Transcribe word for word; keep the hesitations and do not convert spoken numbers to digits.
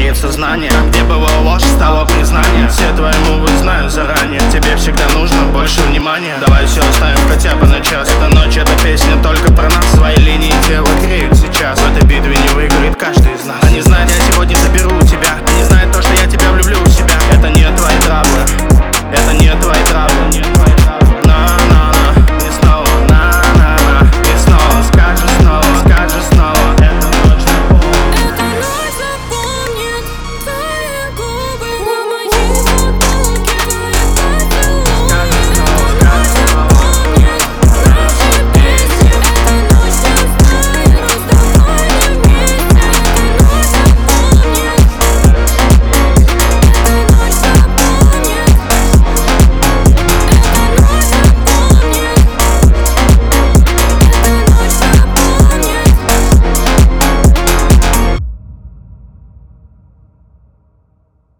греет сознание. Где была ложь, стало признание. Все твои мувы знаю заранее. Тебе всегда нужно больше внимания. Давай все оставим хотя бы на час. Эта ночь, эта песня только про нас. Свои линии тела греют сейчас. В этой битве не выиграет каждый из нас. А не знать, я сегодня забил